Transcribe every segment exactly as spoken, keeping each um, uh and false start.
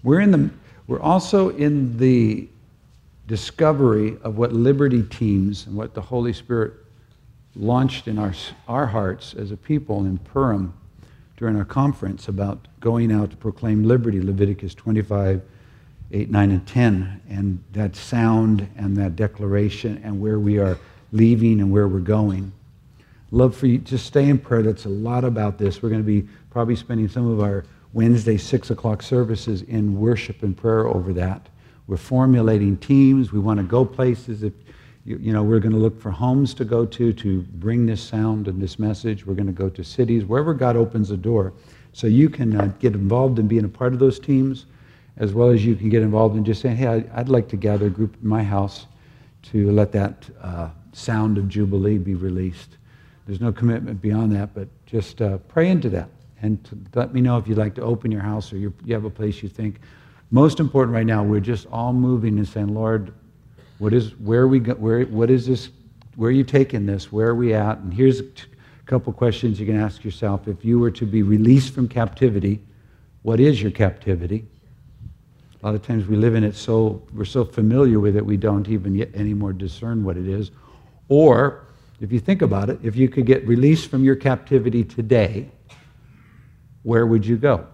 We're in the, we're also in the discovery of what Liberty Teams and what the Holy Spirit launched in our, our hearts as a people in Purim during our conference about going out to proclaim liberty, Leviticus twenty-five, eight, nine, and ten, and that sound and that declaration and where we are leaving and where we're going. Love for you to stay in prayer. That's a lot about this. We're going to be probably spending some of our Wednesday six o'clock services in worship and prayer over that. We're formulating teams. We want to go places. If you, you know, we're going to look for homes to go to to bring this sound and this message. We're going to go to cities, wherever God opens the door. So you can uh, get involved in being a part of those teams, as well as you can get involved in just saying, hey, I'd like to gather a group in my house to let that uh, sound of Jubilee be released. There's no commitment beyond that, but just uh, pray into that. And to let me know if you'd like to open your house or you you have a place you think. Most important right now, we're just all moving and saying, Lord, what is where are we go, where what is this? Where are you taking this? Where are we at? And here's a couple questions you can ask yourself. If you were to be released from captivity, what is your captivity? A lot of times we live in it so we're so familiar with it we don't even yet anymore discern what it is. Or if you think about it, if you could get released from your captivity today, where would you go?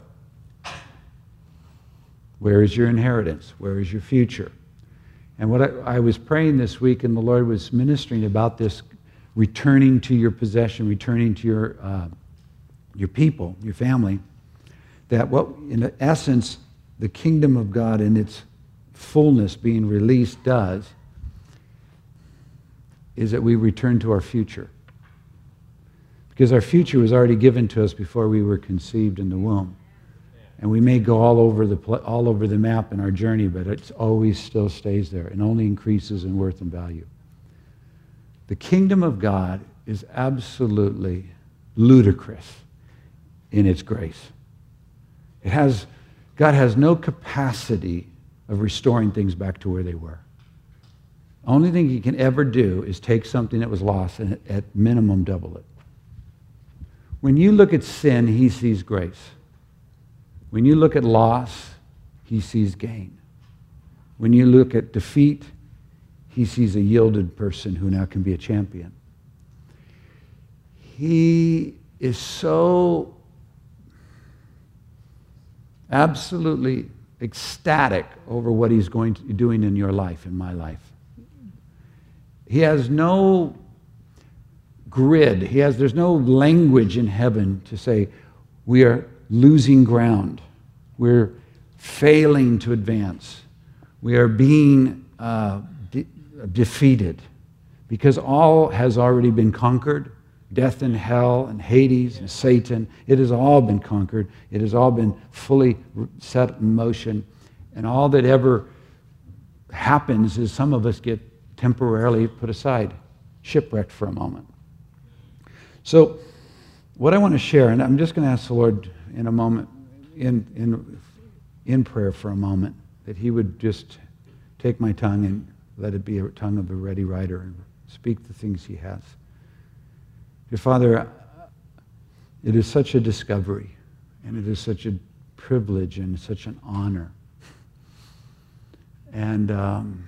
Where is your inheritance? Where is your future? And what I, I was praying this week, and the Lord was ministering about this, returning to your possession, returning to your uh, your people, your family, that what, in essence, the kingdom of God in its fullness being released does is that we return to our future. Because our future was already given to us before we were conceived in the womb. And we may go all over the pl- all over the map in our journey, but it always still stays there and only increases in worth and value. The kingdom of God is absolutely ludicrous in its grace. It has, God has no capacity of restoring things back to where they were. Only thing he can ever do is take something that was lost and at minimum double it. When you look at sin, he sees grace. When you look at loss, he sees gain. When you look at defeat, he sees a yielded person who now can be a champion. He is so absolutely ecstatic over what he's going to be doing in your life, in my life. He has no grid. He has, there's no language in heaven to say, we are losing ground. We're failing to advance. We are being uh, de- defeated because all has already been conquered. Death and hell and Hades and Satan, it has all been conquered. It has all been fully set in motion. And all that ever happens is some of us get temporarily put aside, shipwrecked for a moment. So what I want to share, and I'm just going to ask the Lord in a moment, in, in, in prayer for a moment, that he would just take my tongue and let it be a tongue of a ready writer and speak the things he has. Dear Father, it is such a discovery, and it is such a privilege and such an honor. And um,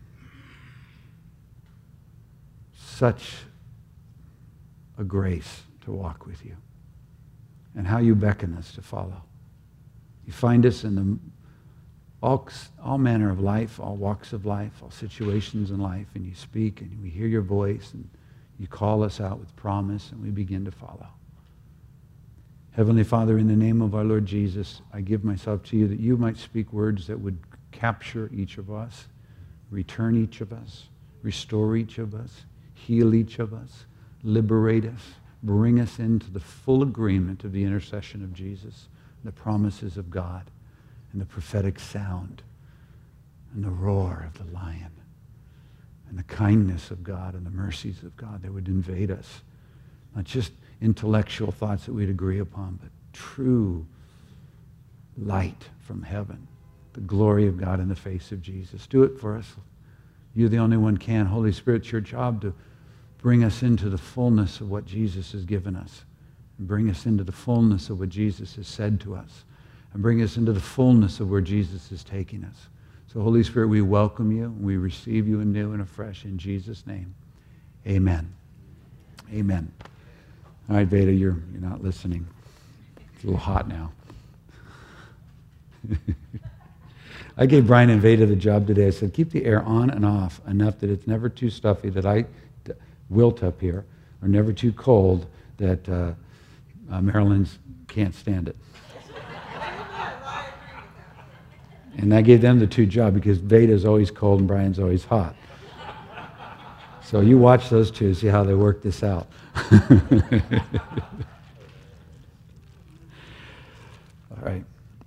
such a grace to walk with you, and how you beckon us to follow. You find us in the all, all manner of life, all walks of life, all situations in life, and you speak, and we hear your voice, and you call us out with promise, and we begin to follow. Heavenly Father, in the name of our Lord Jesus, I give myself to you that you might speak words that would capture each of us, return each of us, restore each of us, heal each of us, liberate us, bring us into the full agreement of the intercession of Jesus, the promises of God, and the prophetic sound, and the roar of the lion, and the kindness of God and the mercies of God that would invade us. Not just intellectual thoughts that we'd agree upon, but true light from heaven, the glory of God in the face of Jesus. Do it for us. You're the only one can. Holy Spirit, it's your job to bring us into the fullness of what Jesus has given us, and bring us into the fullness of what Jesus has said to us. and bring us into the fullness of where Jesus is taking us. So Holy Spirit, we welcome you. We receive you anew and afresh in Jesus' name. Amen. Amen. All right, Veda, you're, you're not listening. It's a little hot now. I gave Brian and Veda the job today. I said, keep the air on and off enough that it's never too stuffy that I wilt up here, or never too cold that uh, uh, Marilyn can't stand it. And I gave them the two jobs because Veda's always cold and Brian's always hot. So you watch those two, see how they work this out. All right.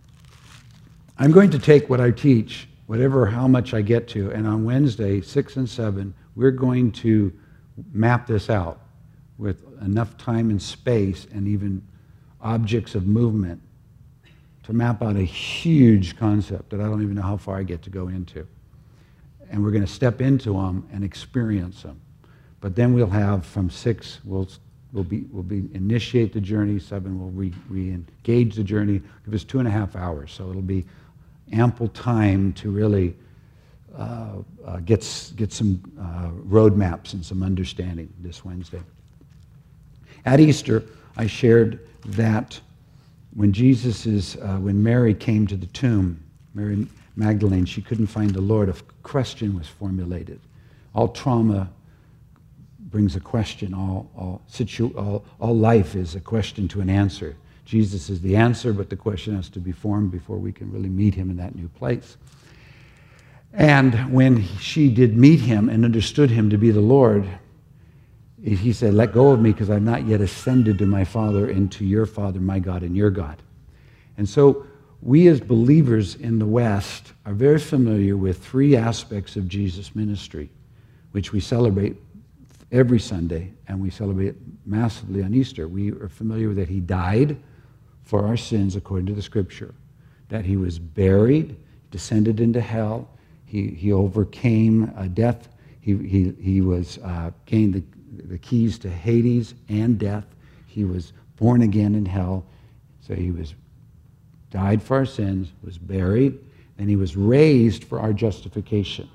I'm going to take what I teach, whatever, how much I get to, and on Wednesday, six and seven, we're going to map this out with enough time and space and even objects of movement to map out a huge concept that I don't even know how far I get to go into. And we're going to step into them and experience them. But then we'll have from six, we'll, we'll, be, we'll be initiate the journey, seven, we'll re, re-engage the journey, give us two and a half hours. So it'll be ample time to really uh, uh, get, get some uh, roadmaps and some understanding this Wednesday. At Easter, I shared that when Jesus is, uh, when Mary came to the tomb, Mary Magdalene, she couldn't find the Lord, a question was formulated. All trauma brings a question. All, all, situ, all, all life is a question to an answer. Jesus is the answer, but the question has to be formed before we can really meet him in that new place. And when she did meet him and understood him to be the Lord, he said, let go of me because I've not yet ascended to my Father and to your Father, my God, and your God. And so we as believers in the West are very familiar with three aspects of Jesus' ministry, which we celebrate every Sunday, and we celebrate massively on Easter. We are familiar with that he died for our sins according to the Scripture, that he was buried, descended into hell, he, he overcame uh, death, he, he, he was uh, gained the the keys to Hades and death. He was born again in hell. So he was died for our sins, was buried, and he was raised for our justification.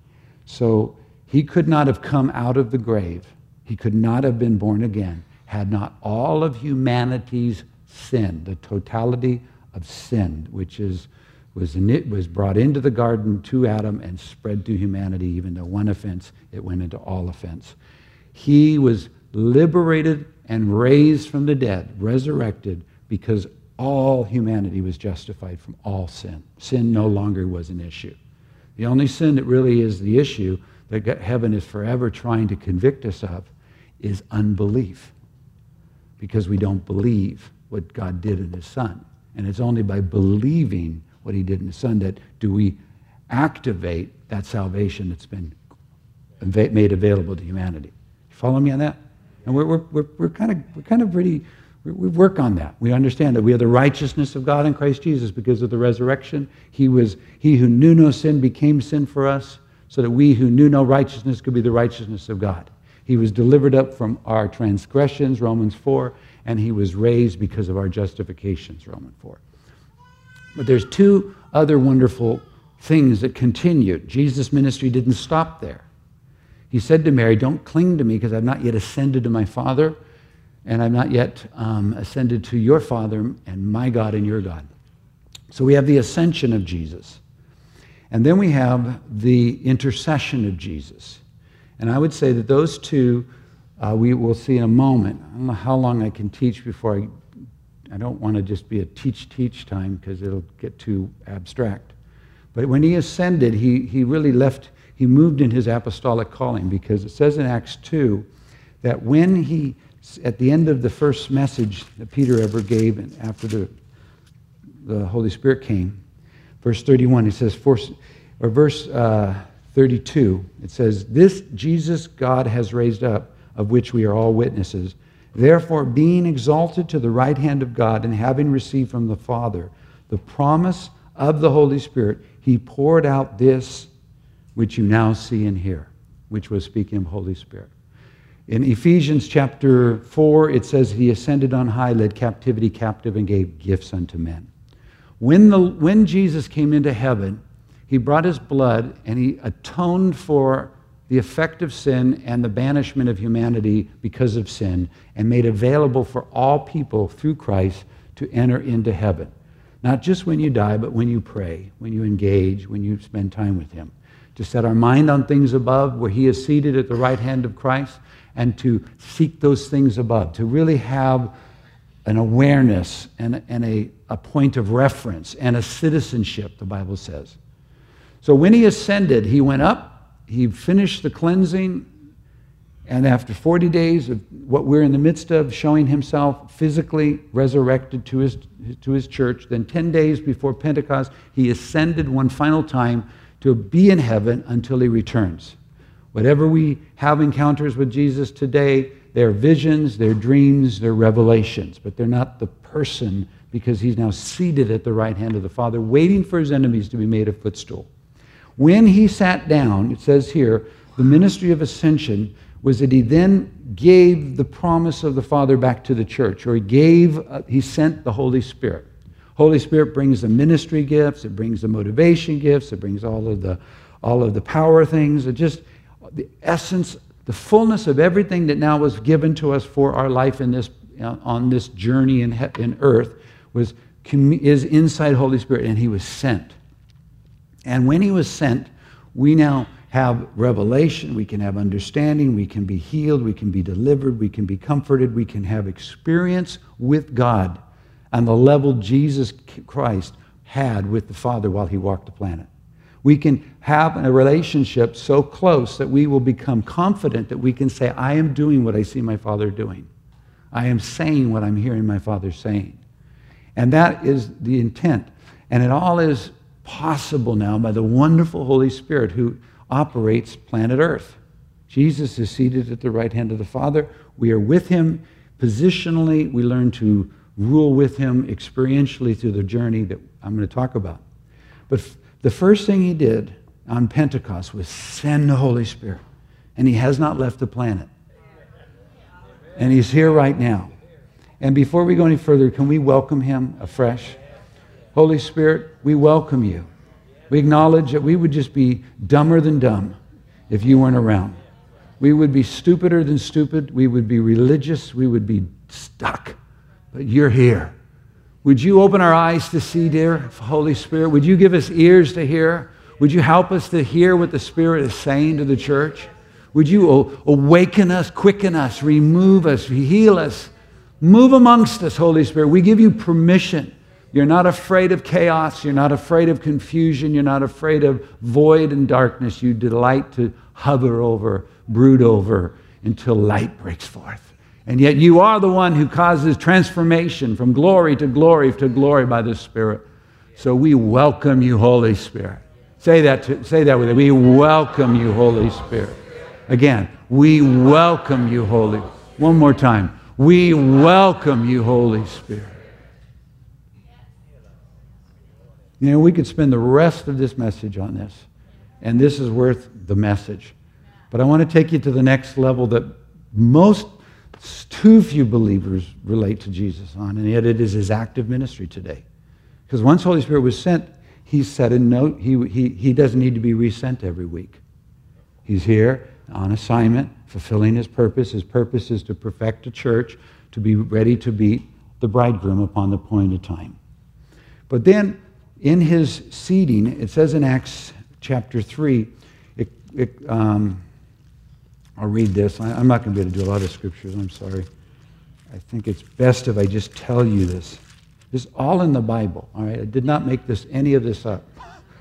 So he could not have come out of the grave. He could not have been born again had not all of humanity's sin, the totality of sin, which is was in it, was brought into the garden to Adam and spread through humanity. Even though one offense, it went into all offense. He was liberated and raised from the dead, resurrected, because all humanity was justified from all sin. Sin no longer was an issue. The only sin that really is the issue that heaven is forever trying to convict us of is unbelief, because we don't believe what God did in his Son. And it's only by believing what he did in his Son that do we activate that salvation that's been made available to humanity. Follow me on that? And we're, we're, we're, we're kind of we're kind of pretty, we, we work on that. We understand that we are the righteousness of God in Christ Jesus because of the resurrection. He was he who knew no sin became sin for us so that we who knew no righteousness could be the righteousness of God. He was delivered up from our transgressions, Romans four, and he was raised because of our justifications, Romans four. But there's two other wonderful things that continued. Jesus' ministry didn't stop there. He said to Mary, don't cling to me because I've not yet ascended to my Father, and I've not yet um, ascended to your Father and my God and your God. So we have the ascension of Jesus. And then we have the intercession of Jesus. And I would say that those two, uh, we will see in a moment. I don't know how long I can teach before I, I don't want to just be a teach-teach time because it'll get too abstract. But when he ascended, he, he really left... He moved in his apostolic calling because it says in Acts two that when he, at the end of the first message that Peter ever gave and after the, the Holy Spirit came, verse thirty-one, it says, for, or verse uh, thirty-two, it says, this Jesus God has raised up, of which we are all witnesses. Therefore, being exalted to the right hand of God and having received from the Father the promise of the Holy Spirit, he poured out this which you now see and hear, which was speaking of Holy Spirit. In Ephesians chapter four, it says he ascended on high, led captivity captive, and gave gifts unto men. When, the, when Jesus came into heaven, he brought his blood and he atoned for the effect of sin and the banishment of humanity because of sin, and made available for all people through Christ to enter into heaven. Not just when you die, but when you pray, when you engage, when you spend time with him. To set our mind on things above, where he is seated at the right hand of Christ, and to seek those things above, to really have an awareness and, and a, a point of reference and a citizenship, the Bible says. So when he ascended, he went up, he finished the cleansing, and after forty days of what we're in the midst of, showing himself physically resurrected to his, to his church, then ten days before Pentecost, he ascended one final time to be in heaven until he returns. Whatever we have encounters with Jesus today, they're visions, they're dreams, they're revelations, but they're not the person, because he's now seated at the right hand of the Father, waiting for his enemies to be made a footstool. When he sat down, it says here, the ministry of ascension was that he then gave the promise of the Father back to the church, or he gave, uh, he sent the Holy Spirit. Holy Spirit brings the ministry gifts, it brings the motivation gifts, it brings all of the, all of the power things, it just, the essence, the fullness of everything that now was given to us for our life in this, uh, on this journey in, he, in earth was, is inside Holy Spirit, and he was sent. And when he was sent, we now have revelation, we can have understanding, we can be healed, we can be delivered, we can be comforted, we can have experience with God on the level Jesus Christ had with the Father while he walked the planet. We can have a relationship so close that we will become confident that we can say, I am doing what I see my Father doing. I am saying what I'm hearing my Father saying. And that is the intent. And it all is possible now by the wonderful Holy Spirit who operates planet Earth. Jesus is seated at the right hand of the Father. We are with him positionally. We learn to rule with him experientially through the journey that I'm going to talk about. But f- the first thing he did on Pentecost was send the Holy Spirit. And he has not left the planet. And he's here right now. And before we go any further, can we welcome him afresh? Holy Spirit, we welcome you. We acknowledge that we would just be dumber than dumb if you weren't around. We would be stupider than stupid. We would be religious. We would be stuck. But you're here. Would you open our eyes to see, dear Holy Spirit? Would you give us ears to hear? Would you help us to hear what the Spirit is saying to the church? Would you awaken us, quicken us, remove us, heal us? Move amongst us, Holy Spirit. We give you permission. You're not afraid of chaos. You're not afraid of confusion. You're not afraid of void and darkness. You delight to hover over, brood over, until light breaks forth. And yet you are the one who causes transformation from glory to glory to glory by the Spirit. So we welcome you, Holy Spirit. Say that, to, say that with it. We welcome you, Holy Spirit. Again, we welcome you, Holy. One more time. We welcome you, Holy Spirit. You know, we could spend the rest of this message on this, and this is worth the message. But I want to take you to the next level that most, too few believers relate to Jesus on, and yet it is his active ministry today. Because once Holy Spirit was sent, he said a note, he, he, he doesn't need to be resent every week. He's here on assignment, fulfilling his purpose. His purpose is to perfect the church, to be ready to meet the bridegroom upon the appointed time. But then, in his seating, it says in Acts chapter three, it, it, um, I'll read this. I, I'm not going to be able to do a lot of scriptures. I'm sorry. I think it's best if I just tell you this. This is all in the Bible, all right? I did not make this any of this up.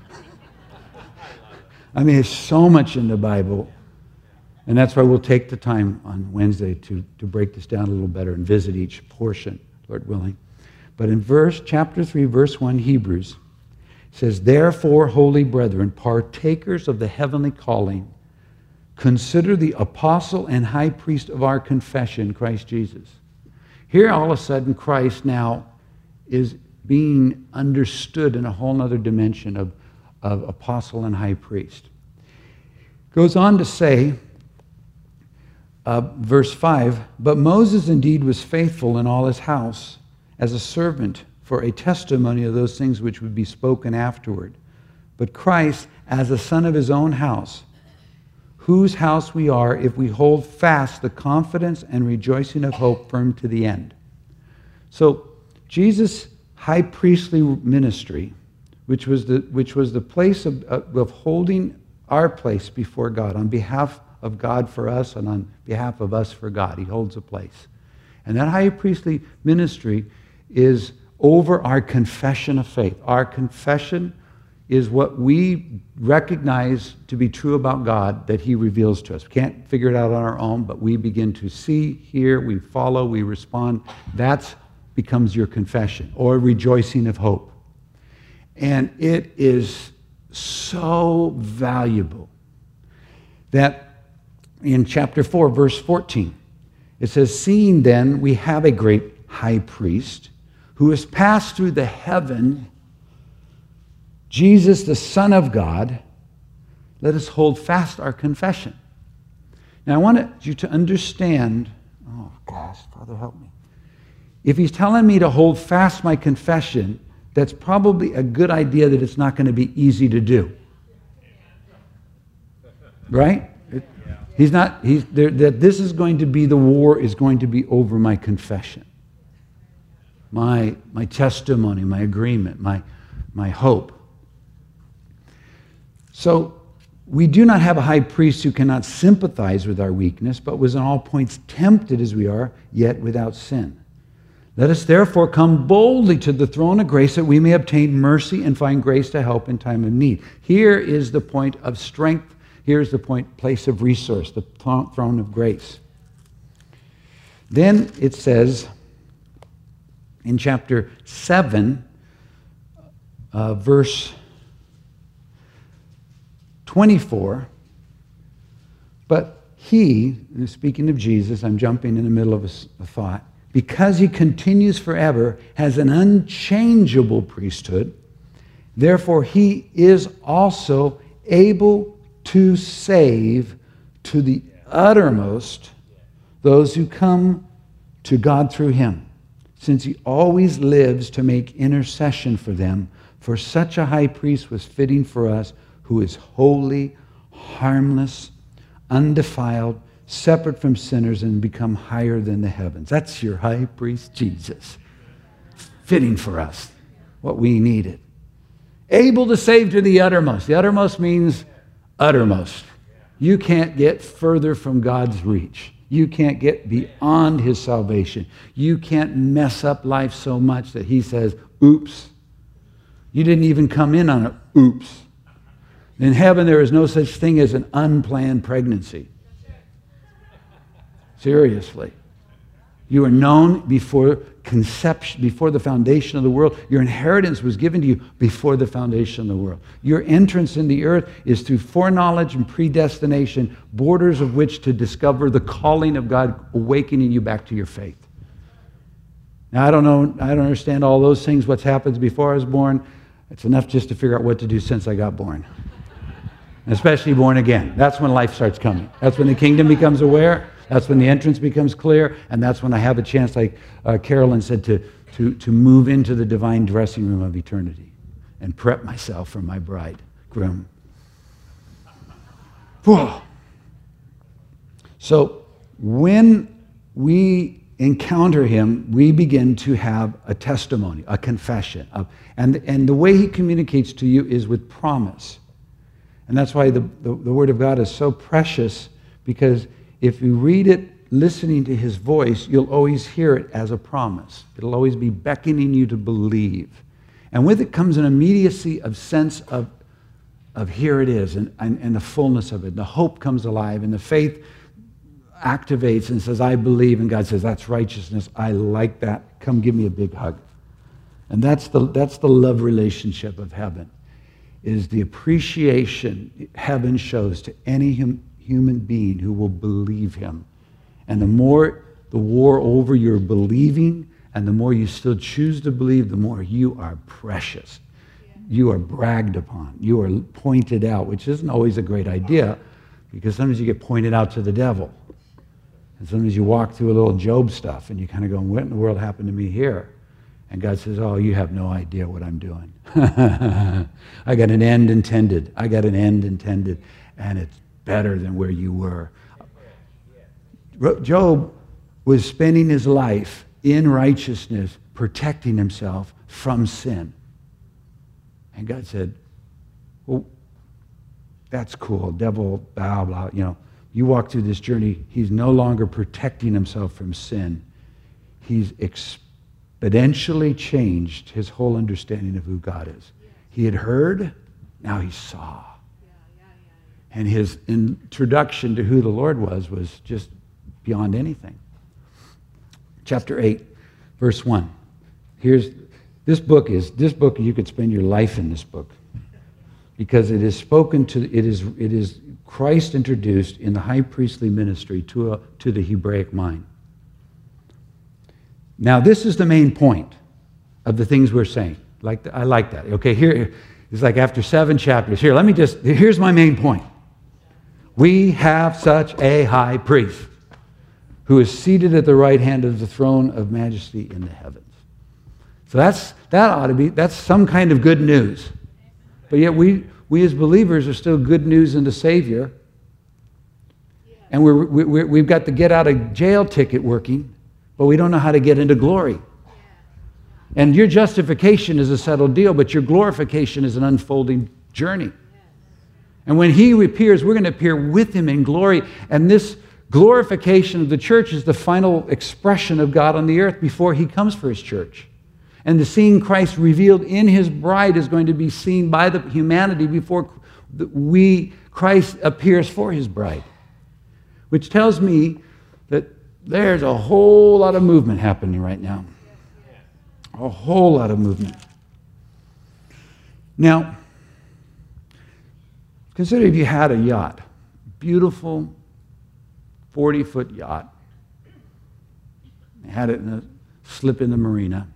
I mean, there's so much in the Bible, and that's why we'll take the time on Wednesday to, to break this down a little better and visit each portion, Lord willing. But in verse chapter three, verse one, Hebrews, it says, therefore, holy brethren, partakers of the heavenly calling, consider the apostle and high priest of our confession, Christ Jesus. Here, all of a sudden, Christ now is being understood in a whole other dimension of, of apostle and high priest. Goes on to say, uh, verse five, but Moses indeed was faithful in all his house as a servant for a testimony of those things which would be spoken afterward, but Christ as a son of his own house, whose house we are if we hold fast the confidence and rejoicing of hope firm to the end. So Jesus' high priestly ministry, which was the, which was the place of, of holding our place before God on behalf of God for us and on behalf of us for God. He holds a place. And that high priestly ministry is over our confession of faith. Our confession is what we recognize to be true about God that he reveals to us. We can't figure it out on our own, but we begin to see, hear, we follow, we respond. That becomes your confession or rejoicing of hope. And it is so valuable that in chapter four, verse fourteen, it says, seeing then we have a great high priest who has passed through the heaven, Jesus, the Son of God, let us hold fast our confession. Now, I want you to understand, oh gosh, Father, help me. If he's telling me to hold fast my confession, that's probably a good idea that it's not going to be easy to do. Right? It, he's not, he's, there, that this is going to be, the war is going to be over my confession. My, my testimony, my agreement, my, my hope. So, we do not have a high priest who cannot sympathize with our weakness, but was in all points tempted as we are, yet without sin. Let us therefore come boldly to the throne of grace that we may obtain mercy and find grace to help in time of need. Here is the point of strength. Here's the point, place of resource, the throne of grace. Then it says in chapter seven, uh, verse twenty-four, but he, speaking of Jesus, I'm jumping in the middle of a, a thought, because he continues forever, has an unchangeable priesthood, therefore he is also able to save to the uttermost those who come to God through him, since he always lives to make intercession for them. For such a high priest was fitting for us, who is holy, harmless, undefiled, separate from sinners, and become higher than the heavens. That's your high priest, Jesus. Fitting for us, what we needed. Able to save to the uttermost. The uttermost means uttermost. You can't get further from God's reach. You can't get beyond his salvation. You can't mess up life so much that he says, oops. You didn't even come in on it. Oops. In heaven, there is no such thing as an unplanned pregnancy. Seriously. You are known before conception, before the foundation of the world. Your inheritance was given to you before the foundation of the world. Your entrance in the earth is through foreknowledge and predestination, borders of which to discover the calling of God, awakening you back to your faith. Now, I don't know, I don't understand all those things, what's happened before I was born. It's enough just to figure out what to do since I got born. Especially born again. That's when life starts coming. That's when the kingdom becomes aware. That's when the entrance becomes clear. And that's when I have a chance, like uh, Carolyn said, to, to, to move into the divine dressing room of eternity and prep myself for my bridegroom. Whoa. So when we encounter him, we begin to have a testimony, a confession. Of, and, and the way he communicates to you is with promise. And that's why the, the, the Word of God is so precious, because if you read it listening to his voice, you'll always hear it as a promise. It'll always be beckoning you to believe. And with it comes an immediacy of sense of, of here it is, and, and, and the fullness of it. The hope comes alive, and the faith activates and says, I believe, and God says, that's righteousness. I like that. Come give me a big hug. And that's the, that's the love relationship of heaven. Is the appreciation heaven shows to any hum, human being who will believe him. And the more the war over your believing, and the more you still choose to believe, the more you are precious. Yeah. You are bragged upon. You are pointed out, which isn't always a great idea, because sometimes you get pointed out to the devil. And sometimes you walk through a little Job stuff, and you kind of go, what in the world happened to me here? And God says, oh, you have no idea what I'm doing. I got an end intended. I got an end intended, and it's better than where you were. Job was spending his life in righteousness, protecting himself from sin. And God said, well, that's cool. Devil, blah, blah, you know. You walk through this journey, he's no longer protecting himself from sin. He's exponentially changed his whole understanding of who God is. He had heard, now he saw. And his introduction to who the Lord was was just beyond anything. Chapter eight, verse one. Here's, this book is, this book, you could spend your life in this book. Because it is spoken to, it is, it is Christ introduced in the high priestly ministry to, a, to the Hebraic mind. Now, this is the main point of the things we're saying. Like the, I like that. Okay, here, it's like after seven chapters. Here, let me just, here's my main point. We have such a high priest who is seated at the right hand of the throne of majesty in the heavens. So that's, that ought to be, that's some kind of good news. But yet we, we as believers are still good news in the Savior. And we're, we're, we've got the get out of jail ticket working, but we don't know how to get into glory. And your justification is a settled deal, but your glorification is an unfolding journey. And when he appears, we're going to appear with him in glory. And this glorification of the church is the final expression of God on the earth before he comes for his church. And the seeing Christ revealed in his bride is going to be seen by the humanity before we, Christ appears for his bride. Which tells me that there's a whole lot of movement happening right now. A whole lot of movement. Now, consider if you had a yacht. Beautiful forty-foot yacht. You had it in a slip in the marina.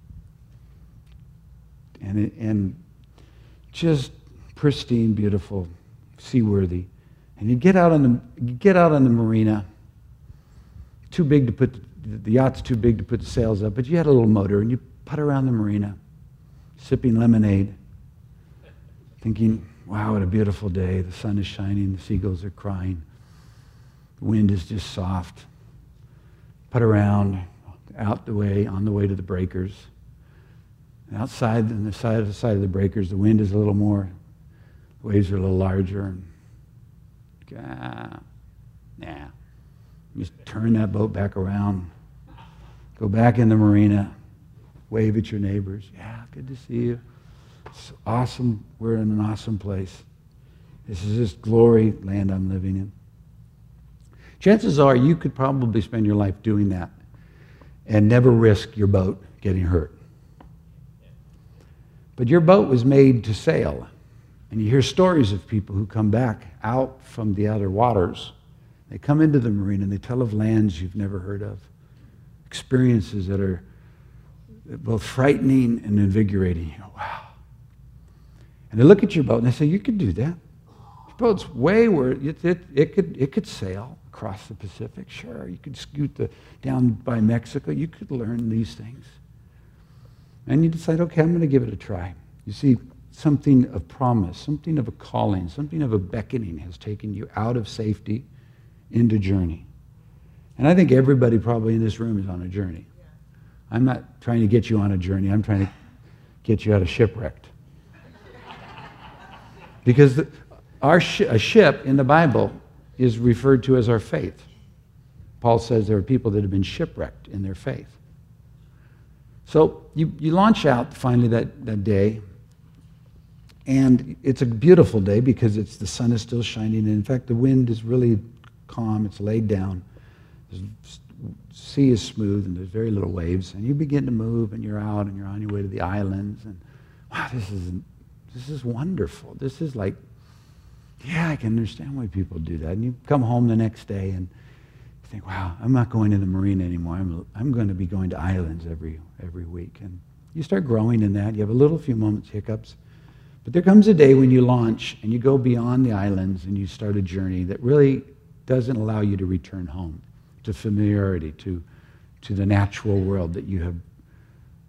And, it, and just pristine, beautiful, seaworthy. And you get out on the you get out on the marina. Too big to put the, the yacht's too big to put the sails up, but you had a little motor, and you putt around the marina, sipping lemonade, thinking, "Wow, what a beautiful day! The sun is shining, the seagulls are crying, the wind is just soft." Putt around, out the way, on the way to the breakers. Outside, on the side of the side of the breakers, the wind is a little more, the waves are a little larger. And, ah, nah. You just turn that boat back around, go back in the marina, wave at your neighbors. Yeah, good to see you. It's awesome. We're in an awesome place. This is this glory land I'm living in. Chances are you could probably spend your life doing that and never risk your boat getting hurt. But your boat was made to sail. And you hear stories of people who come back out from the outer waters. They come into the marina and they tell of lands you've never heard of. Experiences that are both frightening and invigorating. You go, wow. And they look at your boat and they say, you could do that. Your boat's way where it, it, it, could, it could sail across the Pacific. Sure, you could scoot the, down by Mexico. You could learn these things. And you decide, okay, I'm going to give it a try. You see, something of promise, something of a calling, something of a beckoning has taken you out of safety into journey. And I think everybody probably in this room is on a journey. I'm not trying to get you on a journey. I'm trying to get you out of shipwrecked. Because the, our sh- a ship in the Bible is referred to as our faith. Paul says there are people that have been shipwrecked in their faith. So you, you launch out finally that, that day, and it's a beautiful day because it's the sun is still shining, and in fact the wind is really calm, it's laid down, the sea is smooth, and there's very little waves, and you begin to move, and you're out, and you're on your way to the islands, and wow, this is, this is wonderful. This is like, yeah, I can understand why people do that. And you come home the next day, and you think, wow, I'm not going to the marina anymore. I'm, I'm going to be going to islands every every week. And you start growing in that. You have a little few moments, hiccups. But there comes a day when you launch and you go beyond the islands and you start a journey that really doesn't allow you to return home, to familiarity, to, to the natural world that you have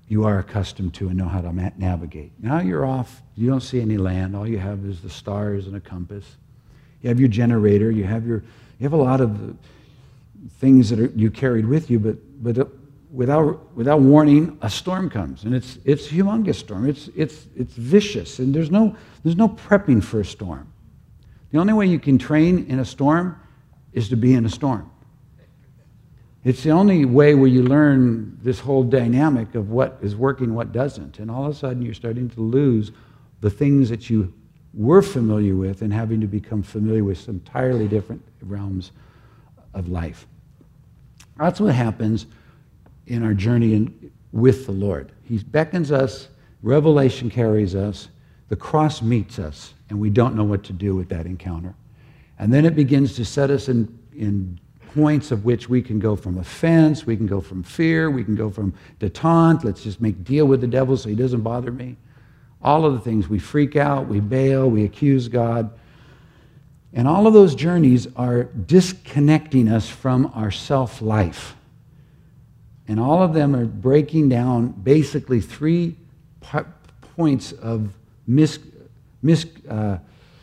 you are accustomed to and know how to ma- navigate. Now you're off. You don't see any land. All you have is the stars and a compass. You have your generator. You have your. You have a lot of things that are, you carried with you, but but uh, without without warning, a storm comes, and it's it's a humongous storm. It's it's it's vicious, and there's no there's no prepping for a storm. The only way you can train in a storm is to be in a storm. It's the only way where you learn this whole dynamic of what is working, what doesn't. And all of a sudden you're starting to lose the things that you were familiar with and having to become familiar with some entirely different realms of life. That's what happens in our journey in, with the Lord. He beckons us, revelation carries us, the cross meets us, and we don't know what to do with that encounter. And then it begins to set us in, in points of which we can go from offense, we can go from fear, we can go from detente, let's just make deal with the devil so he doesn't bother me. All of the things, we freak out, we bail, we accuse God. And all of those journeys are disconnecting us from our self-life. And all of them are breaking down basically three po- points of mis... mis uh,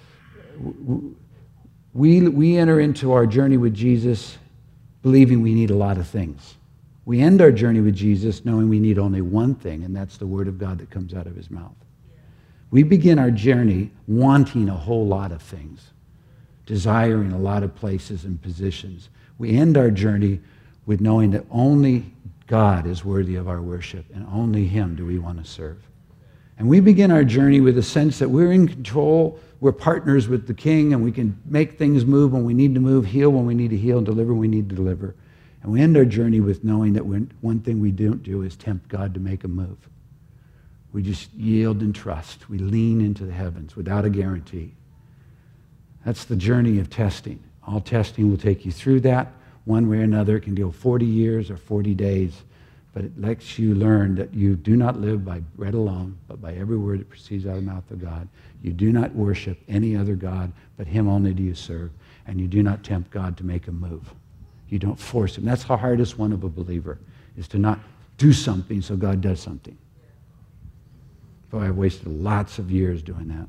we, we enter into our journey with Jesus believing we need a lot of things. We end our journey with Jesus knowing we need only one thing, and that's the Word of God that comes out of His mouth. We begin our journey wanting a whole lot of things, desiring a lot of places and positions. We end our journey with knowing that only God is worthy of our worship, and only Him do we want to serve. And we begin our journey with a sense that we're in control, we're partners with the King, and we can make things move when we need to move, heal when we need to heal, and deliver when we need to deliver. And we end our journey with knowing that one thing we don't do is tempt God to make a move. We just yield and trust. We lean into the heavens without a guarantee. That's the journey of testing. All testing will take you through that. One way or another, it can go forty years or forty days. But it lets you learn that you do not live by bread alone, but by every word that proceeds out of the mouth of God. You do not worship any other God, but Him only do you serve. And you do not tempt God to make a move. You don't force Him. That's the hardest one of a believer, is to not do something so God does something. Boy, I've wasted lots of years doing that.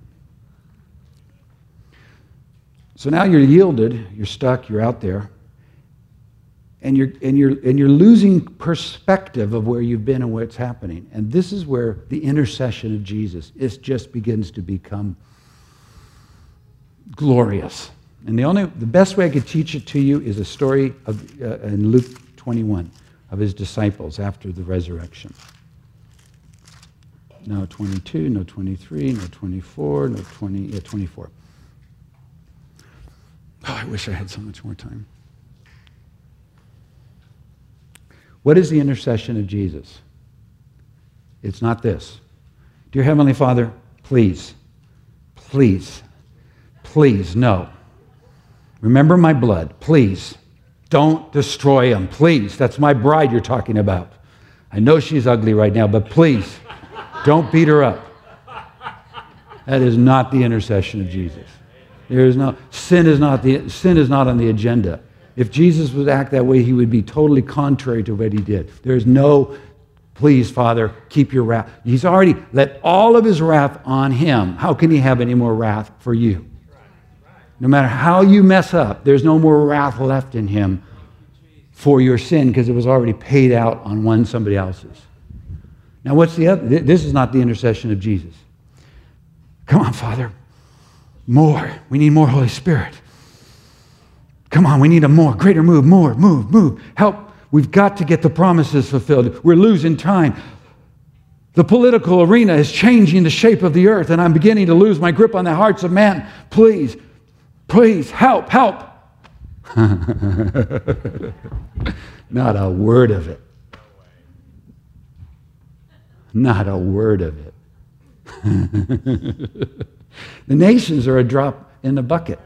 So now you're yielded, you're stuck, you're out there. And you're, and, you're, and you're losing perspective of where you've been and what's happening. And this is where the intercession of Jesus, it just begins to become glorious. And the only, the best way I could teach it to you is a story of, uh, in Luke twenty-one of His disciples after the resurrection. No twenty-two, no twenty-three, no twenty-four, no twenty, yeah, twenty-four. Oh, I wish I had so much more time. What is the intercession of Jesus? It's not this. Dear Heavenly Father, please, please, please, no. Remember my blood. Please, don't destroy them. Please, that's my bride you're talking about. I know she's ugly right now, but please, don't beat her up. That is not the intercession of Jesus. There is no, sin is not the, sin is not on the agenda. If Jesus would act that way, He would be totally contrary to what He did. There's no, please, Father, keep your wrath. He's already let all of His wrath on Him. How can He have any more wrath for you? No matter how you mess up, there's no more wrath left in Him for your sin because it was already paid out on one somebody else's. Now, what's the other? This is not the intercession of Jesus. Come on, Father. More. We need more Holy Spirit. Come on, we need a more, greater move, more, move, move. Help. We've got to get the promises fulfilled. We're losing time. The political arena is changing the shape of the earth, and I'm beginning to lose my grip on the hearts of men. Please, please, help, help. Not a word of it. Not a word of it. The nations are a drop in the bucket.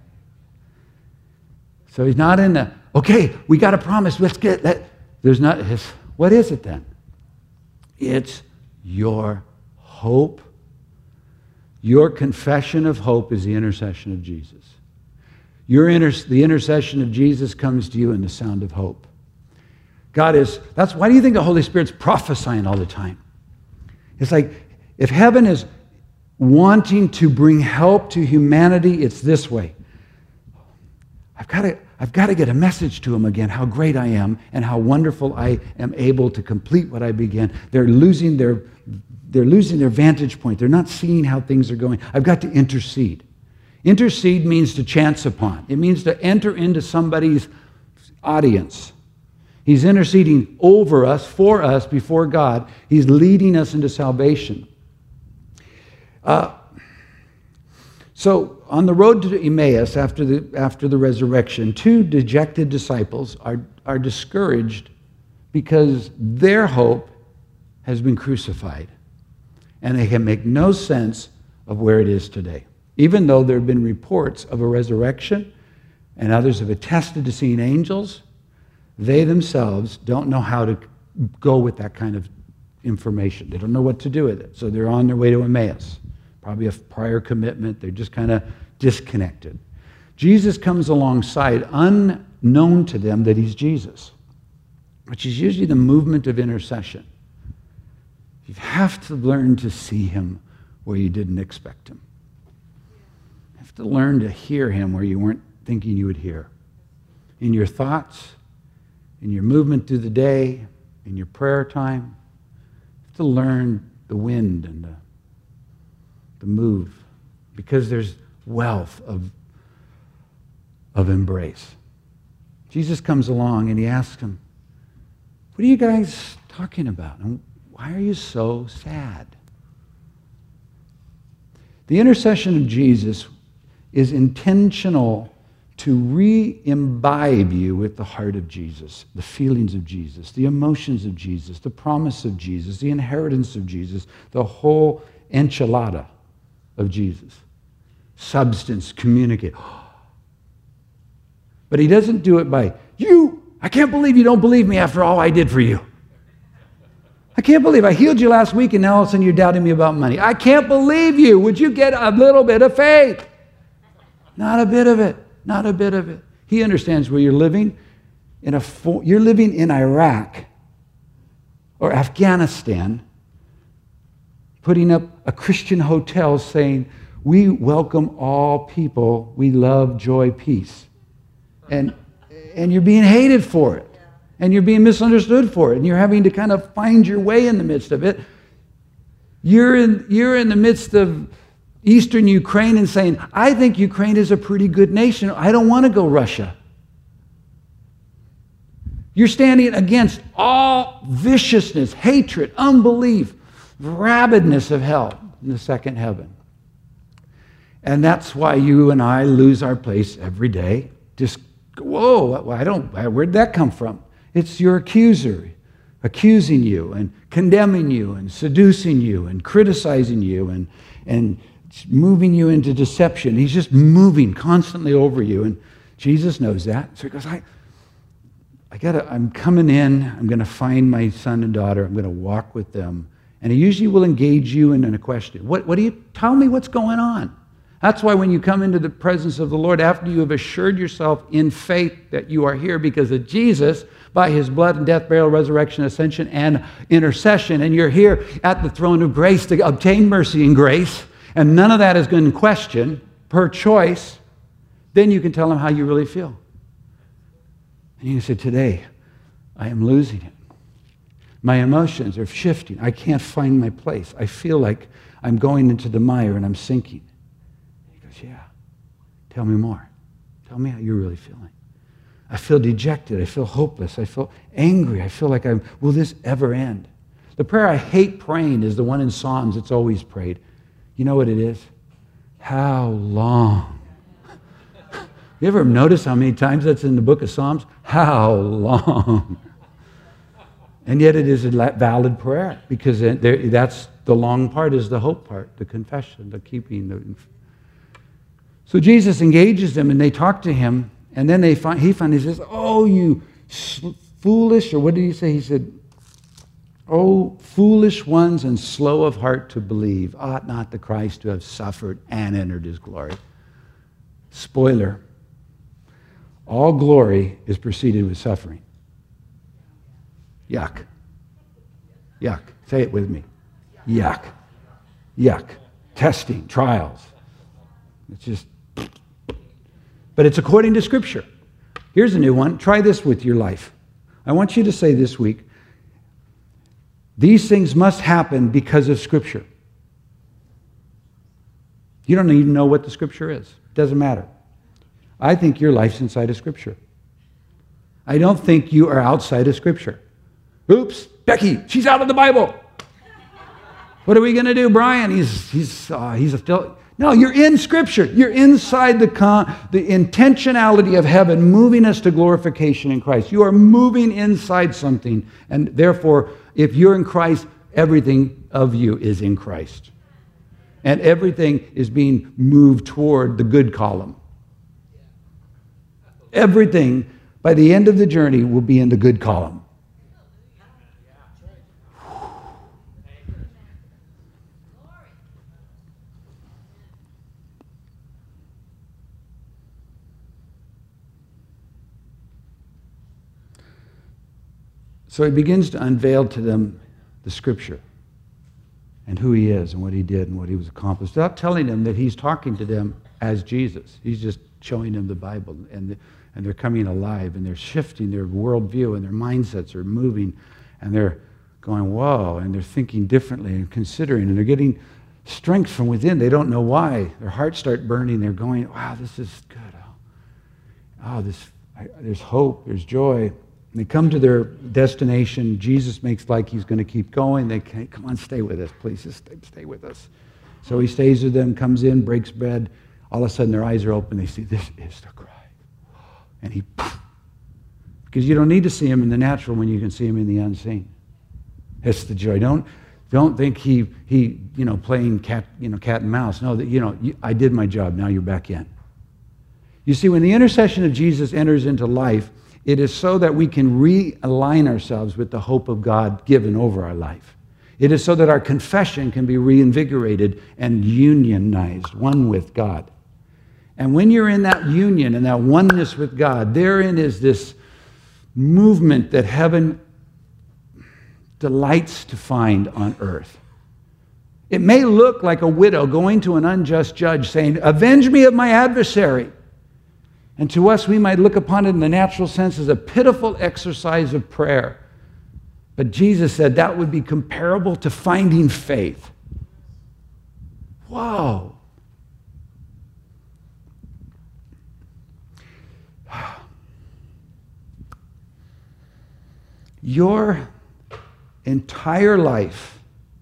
So He's not in the, okay, we got a promise, let's get that. There's not, his, what is it then? It's your hope. Your confession of hope is the intercession of Jesus. Your inter, the intercession of Jesus comes to you in the sound of hope. God is, that's, why do you think the Holy Spirit's prophesying all the time? It's like, if heaven is wanting to bring help to humanity, it's this way. I've got to, I've got to get a message to them again, how great I am and how wonderful I am able to complete what I began. They're losing their, they're losing their vantage point. They're not seeing how things are going. I've got to intercede. Intercede means to chance upon. It means to enter into somebody's audience. He's interceding over us, for us, before God. He's leading us into salvation. Uh, so on the road to Emmaus after the, after the resurrection, two dejected disciples are, are discouraged because their hope has been crucified. And they can make no sense of where it is today. Even though there have been reports of a resurrection and others have attested to seeing angels, they themselves don't know how to go with that kind of information. They don't know what to do with it. So they're on their way to Emmaus. Probably a prior commitment. They're just kind of disconnected. Jesus comes alongside, unknown to them that he's Jesus, which is usually the movement of intercession. You have to learn to see him where you didn't expect him. You have to learn to hear him where you weren't thinking you would hear. In your thoughts, in your movement through the day, in your prayer time, you have to learn the wind and the, the move, because there's wealth of, of embrace. Jesus comes along and he asks him, what are you guys talking about? And why are you so sad? The intercession of Jesus is intentional to re-imbibe you with the heart of Jesus, the feelings of Jesus, the emotions of Jesus, the promise of Jesus, the inheritance of Jesus, the whole enchilada of Jesus. Substance, communicate. But he doesn't do it by, you, I can't believe you don't believe me after all I did for you. I can't believe I healed you last week and now all of a sudden you're doubting me about money. I can't believe you. Would you get a little bit of faith? Not a bit of it. Not a bit of it. He understands where you're living. In a fo- you're living in Iraq or Afghanistan, putting up a Christian hotel saying, we welcome all people. We love joy, peace. And, and you're being hated for it. And you're being misunderstood for it. And you're having to kind of find your way in the midst of it. You're in, you're in the midst of Eastern Ukraine and saying, I think Ukraine is a pretty good nation. I don't want to go Russia. You're standing against all viciousness, hatred, unbelief, rabidness of hell in the second heaven. And that's why you and I lose our place every day. Just, whoa, I don't, where'd that come from? It's your accuser accusing you and condemning you and seducing you and criticizing you and, and moving you into deception. He's just moving constantly over you. And Jesus knows that. So he goes, I, I gotta, I'm coming in. I'm going to find my son and daughter. I'm going to walk with them. And he usually will engage you in, in a question. What, what do you, tell me what's going on? That's why when you come into the presence of the Lord, after you have assured yourself in faith that you are here because of Jesus, by his blood and death, burial, resurrection, ascension, and intercession, and you're here at the throne of grace to obtain mercy and grace, and none of that is going to question, per choice, then you can tell him how you really feel. And you can say, today, I am losing it. My emotions are shifting. I can't find my place. I feel like I'm going into the mire and I'm sinking. He goes, yeah, tell me more. Tell me how you're really feeling. I feel dejected. I feel hopeless. I feel angry. I feel like I'm, will this ever end? The prayer I hate praying is the one in Psalms that's always prayed. You know what it is? How long? You ever notice how many times that's in the book of Psalms? How long? And yet it is a valid prayer because that's the long part is the hope part, the confession, the keeping. The... So Jesus engages them and they talk to him. And then they find, he finally says, oh, you foolish, or what did he say? He said, oh, foolish ones and slow of heart to believe, ought not the Christ to have suffered and entered his glory? Spoiler, all glory is preceded with suffering. Yuck. Yuck. Say it with me. Yuck. Yuck. Testing, trials. It's just, but it's according to Scripture. Here's a new one. Try this with your life. I want you to say this week, these things must happen because of Scripture. You don't even know what the Scripture is. It doesn't matter. I think your life's inside of Scripture. I don't think you are outside of Scripture. Oops, Becky, she's out of the Bible. What are we going to do, Brian? He's he's uh, he's still. No, you're in Scripture. You're inside the con, the intentionality of heaven, moving us to glorification in Christ. You are moving inside something, and therefore, if you're in Christ, everything of you is in Christ, and everything is being moved toward the good column. Everything by the end of the journey will be in the good column. So he begins to unveil to them the Scripture and who he is and what he did and what he was accomplished, without telling them that he's talking to them as Jesus. He's just showing them the Bible, and, the, and they're coming alive, and they're shifting their worldview, and their mindsets are moving, and they're going, whoa, and they're thinking differently and considering, and they're getting strength from within. They don't know why. Their hearts start burning. They're going, wow, this is good. Oh, oh this, I, there's hope, there's joy. And they come to their destination. Jesus makes like he's going to keep going. They can't, come on, stay with us, please. Just stay, stay with us. So he stays with them, comes in, breaks bread. All of a sudden, their eyes are open. They see, this is the Christ. And he, because you don't need to see him in the natural when you can see him in the unseen. It's the joy. Don't, don't think he, he, you know, playing cat, you know, cat and mouse. No, that you know, you, I did my job. Now you're back in. You see, when the intercession of Jesus enters into life, it is so that we can realign ourselves with the hope of God given over our life. It is so that our confession can be reinvigorated and unionized, one with God. And when you're in that union and that oneness with God, therein is this movement that heaven delights to find on earth. It may look like a widow going to an unjust judge saying, "Avenge me of my adversary." And to us, we might look upon it in the natural sense as a pitiful exercise of prayer. But Jesus said that would be comparable to finding faith. Whoa. Your entire life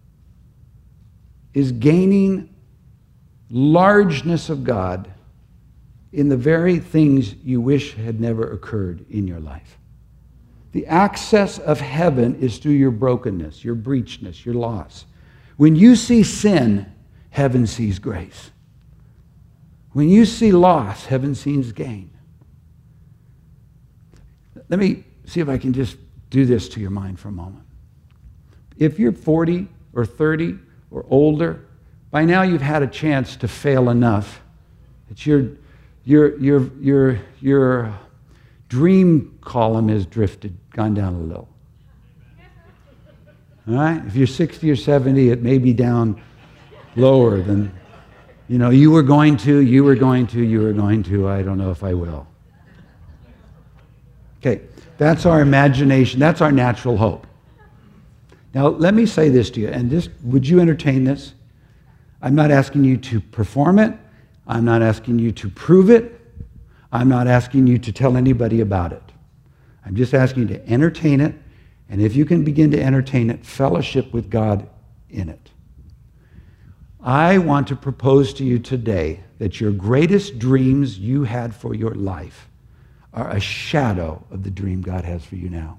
is gaining largeness of God in the very things you wish had never occurred in your life. The access of heaven is through your brokenness, your breachness, your loss. When you see sin, heaven sees grace. When you see loss, heaven sees gain. Let me see if I can just do this to your mind for a moment. If you're forty or thirty or older, by now you've had a chance to fail enough that you're Your, your, your, your dream column has drifted, gone down a little. All right? If you're sixty or seventy, it may be down lower than, you know, you were going to, you were going to, you were going to, I don't know if I will. Okay, that's our imagination. That's our natural hope. Now, let me say this to you, and this, would you entertain this? I'm not asking you to perform it. I'm not asking you to prove it. I'm not asking you to tell anybody about it. I'm just asking you to entertain it, and if you can begin to entertain it, fellowship with God in it. I want to propose to you today that your greatest dreams you had for your life are a shadow of the dream God has for you now.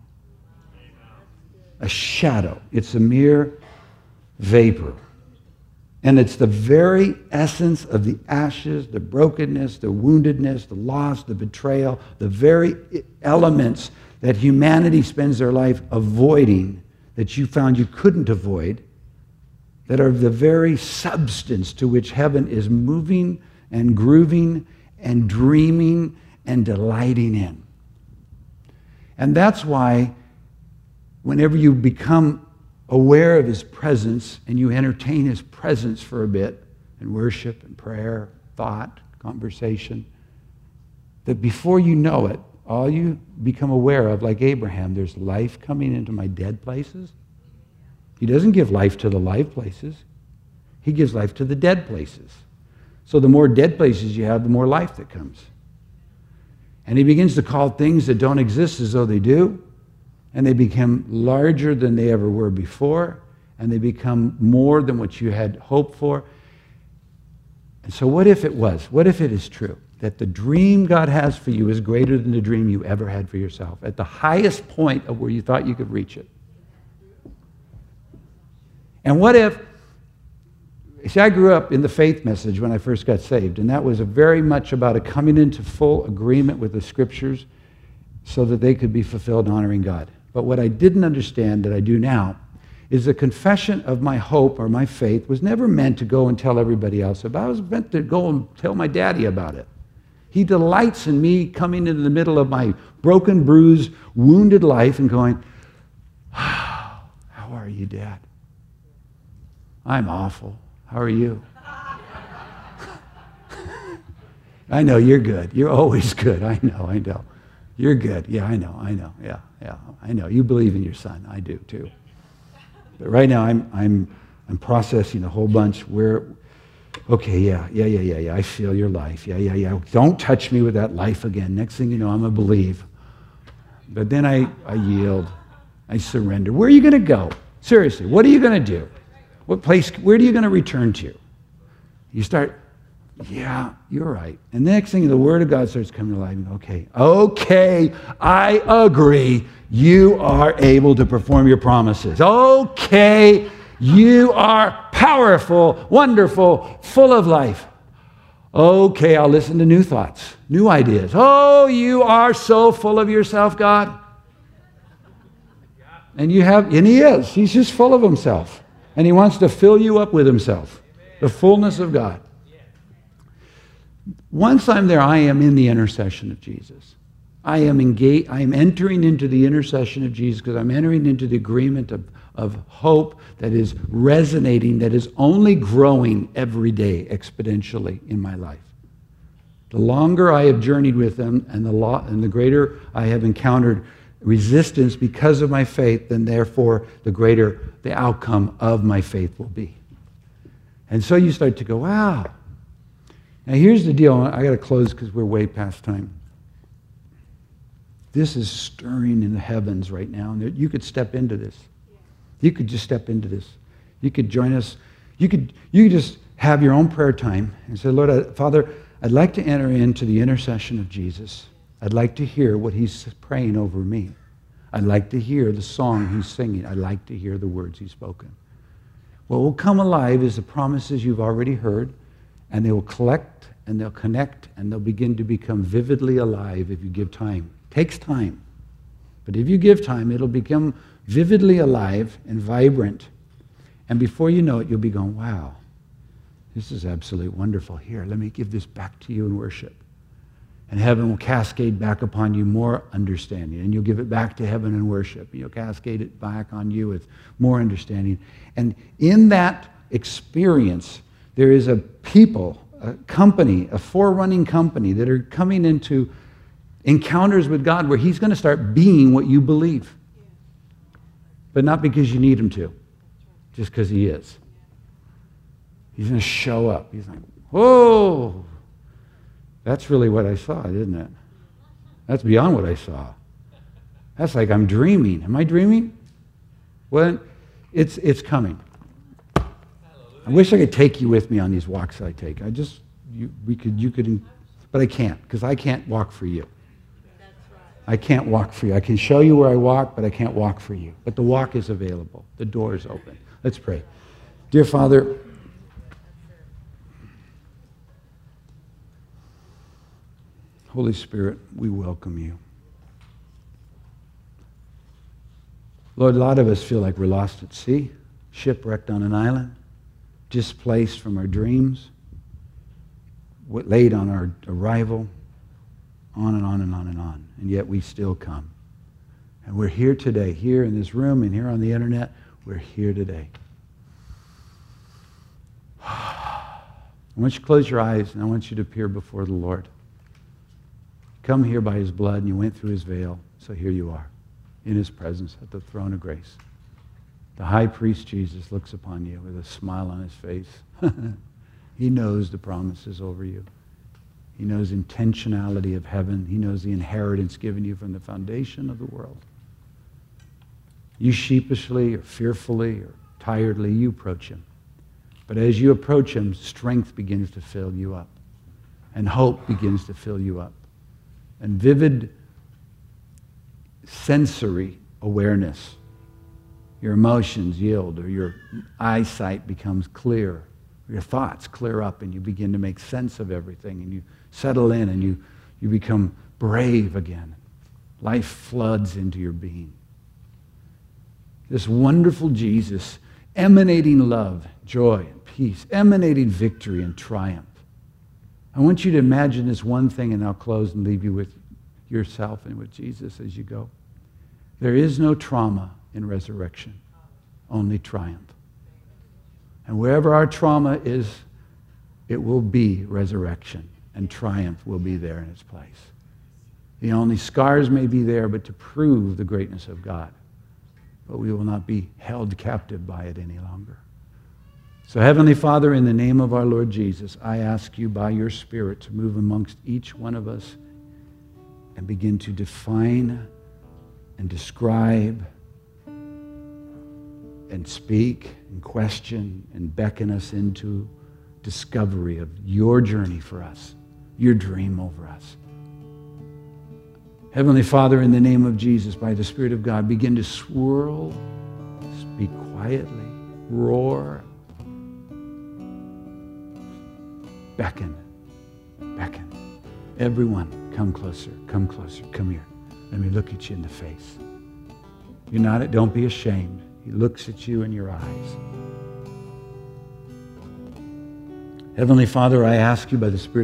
A shadow. It's a mere vapor. And it's the very essence of the ashes, the brokenness, the woundedness, the loss, the betrayal, the very elements that humanity spends their life avoiding, that you found you couldn't avoid, that are the very substance to which heaven is moving and grooving and dreaming and delighting in. And that's why whenever you become aware of his presence and you entertain his presence for a bit in worship and prayer, thought, conversation, that before you know it, all you become aware of, like Abraham, there's life coming into my dead places. He doesn't give life to the live places. He gives life to the dead places. So the more dead places you have, the more life that comes. And he begins to call things that don't exist as though they do, and they become larger than they ever were before, and they become more than what you had hoped for. And so what if it was? What if it is true that the dream God has for you is greater than the dream you ever had for yourself, at the highest point of where you thought you could reach it? And what if, see, I grew up in the faith message when I first got saved, and that was a very much about a coming into full agreement with the Scriptures so that they could be fulfilled honoring God. But what I didn't understand that I do now is the confession of my hope or my faith was never meant to go and tell everybody else about it. It was meant to go and tell my daddy about it. He delights in me coming into the middle of my broken, bruised, wounded life and going, oh, how are you, Dad? I'm awful. How are you? I know, you're good. You're always good. I know, I know. You're good. Yeah, I know, I know. Yeah, yeah, I know. You believe in your son. I do, too. But right now, I'm, I'm, I'm processing a whole bunch where, okay, yeah, yeah, yeah, yeah, yeah, I feel your life. Yeah, yeah, yeah. Don't touch me with that life again. Next thing you know, I'm going to believe. But then I, I yield. I surrender. Where are you going to go? Seriously, what are you going to do? What place, where are you going to return to? You start, yeah, you're right. And the next thing, the Word of God starts coming alive. You go, okay, okay, I agree. You are able to perform your promises. Okay, you are powerful, wonderful, full of life. Okay, I'll listen to new thoughts, new ideas. Oh, you are so full of yourself, God. And you have, and he is. He's just full of himself. And he wants to fill you up with himself, the fullness of God. Once I'm there, I am in the intercession of Jesus. I am engaged, I am entering into the intercession of Jesus because I'm entering into the agreement of, of hope that is resonating, that is only growing every day exponentially in my life. The longer I have journeyed with him and the, lo- and the greater I have encountered resistance because of my faith, then therefore the greater the outcome of my faith will be. And so you start to go, wow. Now here's the deal. I got to close because we're way past time. This is stirring in the heavens right now. And you could step into this. You could just step into this. You could join us. You could, you could just have your own prayer time and say, Lord, I, Father, I'd like to enter into the intercession of Jesus. I'd like to hear what he's praying over me. I'd like to hear the song he's singing. I'd like to hear the words he's spoken. What will come alive is the promises you've already heard, and they will collect, and they'll connect, and they'll begin to become vividly alive if you give time. It takes time. But if you give time, it'll become vividly alive and vibrant. And before you know it, you'll be going, wow, this is absolutely wonderful. Here, let me give this back to you in worship. And heaven will cascade back upon you more understanding. And you'll give it back to heaven in worship. And you'll cascade it back on you with more understanding. And in that experience, there is a people, a company, a forerunning company that are coming into encounters with God where he's going to start being what you believe. But not because you need him to, just because he is. He's going to show up. He's like, whoa. That's really what I saw, isn't it? That's beyond what I saw. That's like I'm dreaming. Am I dreaming? Well, it's it's coming. I wish I could take you with me on these walks I take. I just, you, we could, you could, but I can't because I can't walk for you. I can't walk for you. I can show you where I walk, but I can't walk for you. But the walk is available. The door is open. Let's pray. Dear Father, Holy Spirit, we welcome you. Lord, a lot of us feel like we're lost at sea, shipwrecked on an island, displaced from our dreams, late on our arrival, on and on and on and on. And yet we still come. And we're here today, here in this room and here on the internet. We're here today. I want you to close your eyes, and I want you to appear before the Lord. Come here by his blood, and you went through his veil. So here you are, in his presence at the throne of grace. The high priest Jesus looks upon you with a smile on his face. He knows the promises over you. He knows intentionality of heaven. He knows the inheritance given you from the foundation of the world. You sheepishly or fearfully or tiredly, you approach him. But as you approach him, strength begins to fill you up. And hope begins to fill you up. And vivid sensory awareness. Your emotions yield, or your eyesight becomes clear. Your thoughts clear up, and you begin to make sense of everything. And you settle in, and you, you become brave again. Life floods into your being. This wonderful Jesus, emanating love, joy, and peace, emanating victory and triumph. I want you to imagine this one thing, and I'll close and leave you with yourself and with Jesus as you go. There is no trauma in resurrection, only triumph. And wherever our trauma is, it will be resurrection, and triumph will be there in its place. The only scars may be there, but to prove the greatness of God. But we will not be held captive by it any longer. So, Heavenly Father, in the name of our Lord Jesus, I ask you by your Spirit to move amongst each one of us and begin to define and describe and speak and question and beckon us into discovery of your journey for us, your dream over us. Heavenly Father, in the name of Jesus, by the Spirit of God, begin to swirl, speak quietly, roar, beckon, beckon. Everyone, come closer, come closer, come here. Let me look at you in the face. You're not, don't be ashamed. He looks at you in your eyes. Heavenly Father, I ask you by the Spirit